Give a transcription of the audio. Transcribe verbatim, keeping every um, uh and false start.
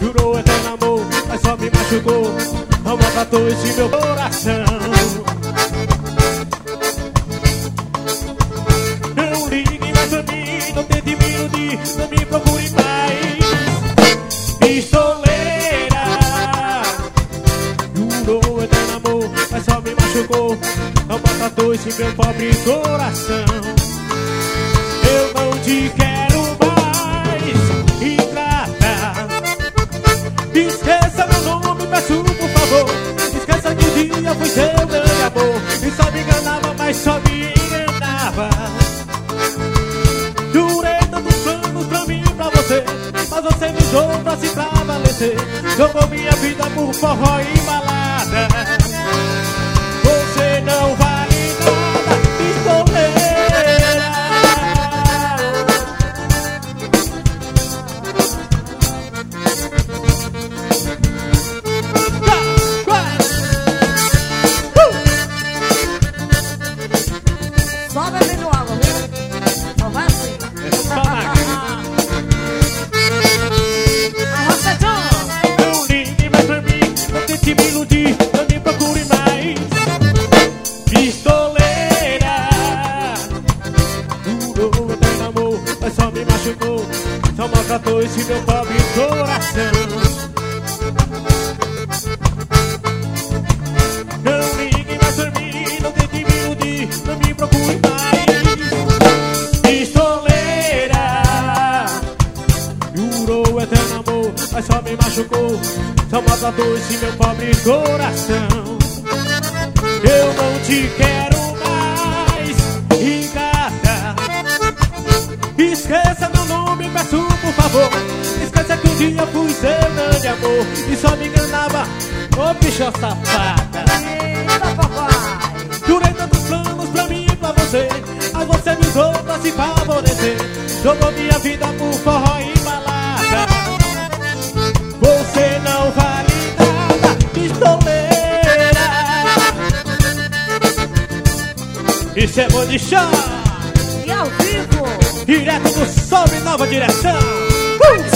Jurou eterno amor, mas só me machucou. Não maltratou esse meu coração. Não ligue mais pra mim, não tente me iludir, não me procure mais. Pistoleira, jurou eterno amor, mas só me machucou. Não maltratou esse meu pobre coração. Eu não te quero mais, ingrata. Esqueça meu nome, peço por favor. Esqueça que um dia fui seu grande amor. E só me enganava, mas só me enganava. Jurei tantos planos pra mim e pra você, mas você me usou pra se prevalecer. Jogou minha vida por forró e balada. Você não vale nada, pistoleira. Só bebendo água, viu? Só vai assim. É só máquina. Não ligue mais pra mim, não tente me iludir, não me procure mais. Pistoleira, jurou eterno amor, mas só me machucou. Só maltratou esse meu pobre coração. Não ligue mais pra mim, não tente me iludir, não me procure mais. Pistoleira, jurou eterno amor, mas só me machucou. Só maltratou esse meu pobre coração. Eu não te quero mais, ingrata. Esqueça meu nome, peço por favor. Esqueça que um dia fui seu grande amor. E só me enganava, ô bicho safada. Eita, papai. Jurei tantos planos pra mim e pra você, mas você me usou pra se favorecer. Jogou minha vida por forró e balada. Você não vale nada, pistoleira. Isso é bom de chão. E ao vivo. Direto do Sol e Nova Direção. uh!